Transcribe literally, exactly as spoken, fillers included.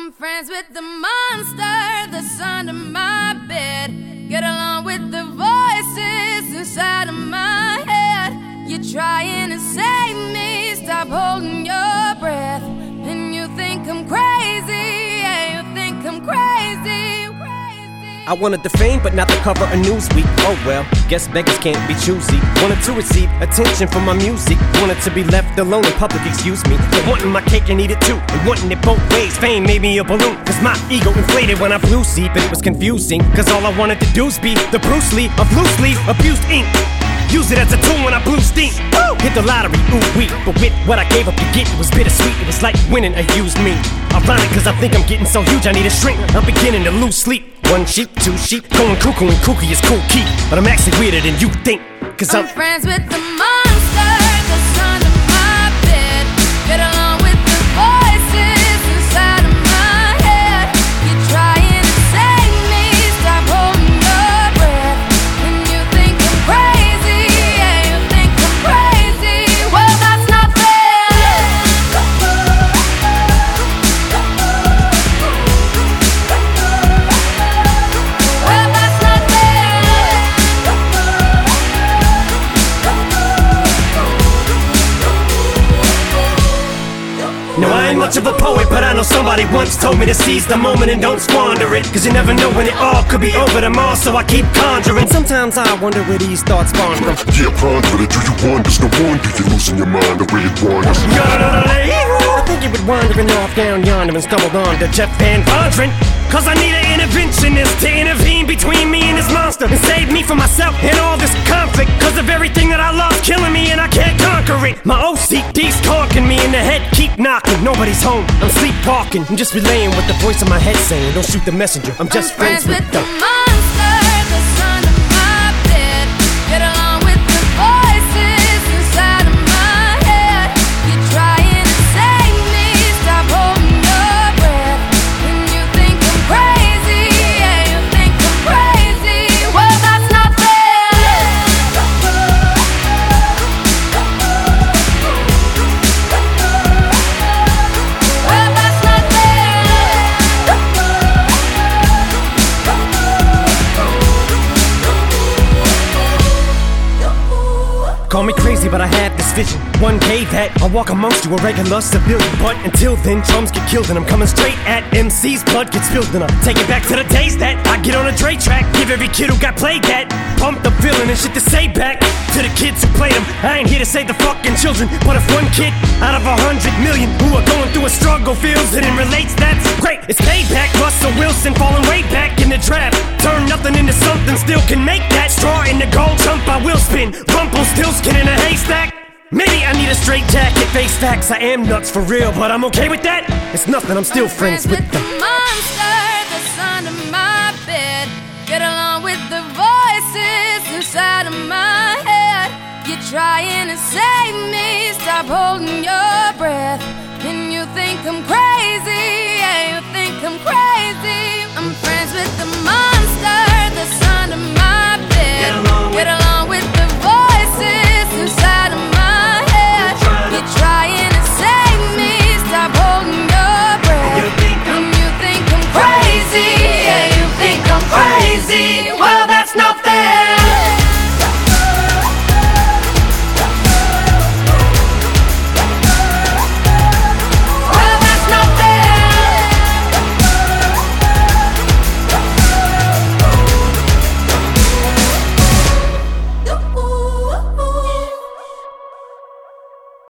I'm friends with the monster that's under my bed. Get along with the voices inside of my head. You're trying to save me, stop holding your breath. And you think I'm crazy, yeah, you think I'm crazy, crazy. I wanted the fame, but not the cover of Newsweek. Oh well, guess beggars can't be choosy. Wanted to receive attention from my music. Wanted to be left alone in public, excuse me. But wanting my cake and eat it too, and wanting it both ways. Fame made me a balloon, cause my ego inflated when I flew see. But it was confusing, cause all I wanted to do was be the Bruce Lee of loosely abused ink. Use it as a tool when I blew steam. Woo! Hit the lottery, ooh wee. But with what I gave up to get, it was bittersweet. It was like winning a used me. Ironic, cause I think I'm getting so huge I need a shrink. I'm beginning to lose sleep. One sheep, two sheep, going cuckoo and kooky is cool key. But I'm actually weirder than you think, cause I'm, I'm friends with the monster that's under my bed. Get along with the voices inside of my head. You're trying to save me, stop holding your breath. And you think I'm crazy, yeah, you think I'm crazy. Well, that's not fair. Well, that's not fair. no, I ain't much of a poet, but I know somebody once told me to seize the moment and don't squander it. Cause you never know when it all could be over tomorrow, so I keep conjuring. Sometimes I wonder where these thoughts spawn from. Yeah, ponder it, do you wonder? No wonder you're losing your mind the way it wanders. I think you would wandering off down yonder and stumbled on to Jeff Van Vondren. Cause I need an interventionist to intervene between me and this monster and save me from myself and all this conflict. Cause of everything that I love killing me and I can't conquer it. My O C D's talking me in the head, keep knocking. Nobody's home, I'm sleepwalking. I'm just relaying what the voice in my head saying. Don't shoot the messenger, I'm just I'm friends, friends with with the monster that's under my bed. Get along with the voices inside of my head. You're trying to save me, stop holding your breath. And you think I'm crazy, yeah, you think I'm crazy. Well, that's not fair. Well, that's not fair. Call me crazy, but I had this vision. One day that I'll walk amongst you, a regular civilian. But until then, drums get killed and I'm coming straight at M C's. Blood gets spilled and I take it back to the days that I get on a Dre track. Give every kid who got played that pump the feeling and shit to say back to the kids who played them. I ain't here to save the fucking children, but if one kid out of a hundred million who are going through a struggle feels it and relates, that's great. It's payback. Russell Wilson falling way back in the draft. Turn nothing into something, still can make that. Straw in the gold jump, I will spin. Rumpelstiltskin in a haystack. Maybe I need a straight jacket, face facts. I am nuts for real, but I'm okay with that. It's nothing, I'm still I'm friends, with the them. monster that's under my bed. Get along with the voices inside of my head. You're trying to save me, stop holding your breath. And you think I'm crazy,